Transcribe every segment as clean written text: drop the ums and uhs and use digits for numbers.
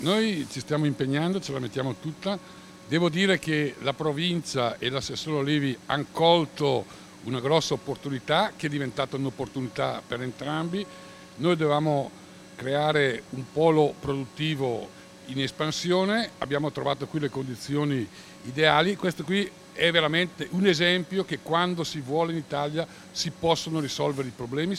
Noi ci stiamo impegnando, ce la mettiamo tutta. Devo dire che la provincia e l'assessore Olivi hanno colto una grossa opportunità che è diventata un'opportunità per entrambi. Noi dovevamo creare un polo produttivo in espansione, abbiamo trovato qui le condizioni ideali. Questo qui è veramente un esempio che quando si vuole in Italia si possono risolvere i problemi,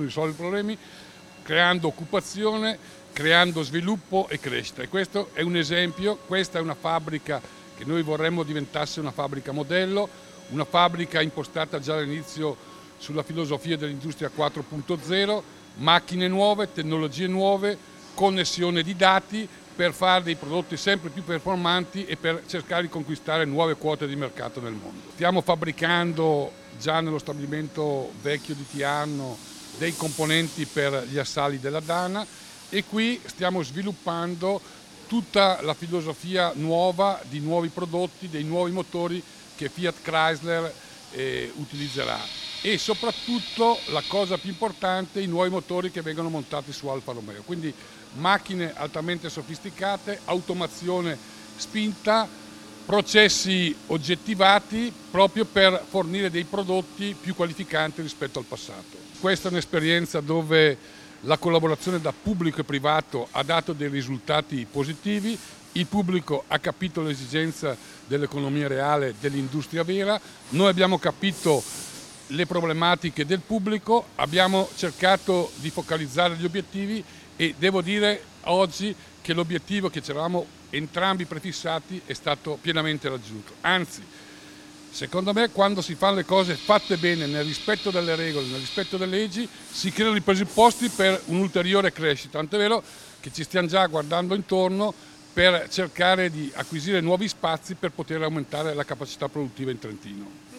creando occupazione, creando sviluppo e crescita. E questo è un esempio, questa è una fabbrica che noi vorremmo diventasse una fabbrica modello, una fabbrica impostata già all'inizio sulla filosofia dell'industria 4.0, macchine nuove, tecnologie nuove, connessione di dati per fare dei prodotti sempre più performanti e per cercare di conquistare nuove quote di mercato nel mondo. Stiamo fabbricando già nello stabilimento vecchio di Tiarno dei componenti per gli assali della Dana e qui stiamo sviluppando tutta la filosofia nuova di nuovi prodotti, dei nuovi motori che Fiat Chrysler utilizzerà e soprattutto la cosa più importante, i nuovi motori che vengono montati su Alfa Romeo. Quindi macchine altamente sofisticate, automazione spinta, processi oggettivati proprio per fornire dei prodotti più qualificanti rispetto al passato. Questa è un'esperienza dove la collaborazione da pubblico e privato ha dato dei risultati positivi, il pubblico ha capito l'esigenza dell'economia reale, dell'industria vera, noi abbiamo capito le problematiche del pubblico, abbiamo cercato di focalizzare gli obiettivi e devo dire oggi che l'obiettivo che ci eravamo entrambi prefissati è stato pienamente raggiunto. Anzi, secondo me quando si fanno le cose fatte bene, nel rispetto delle regole, nel rispetto delle leggi, si creano i presupposti per un'ulteriore crescita. Tant'è vero che ci stiamo già guardando intorno per cercare di acquisire nuovi spazi per poter aumentare la capacità produttiva in Trentino.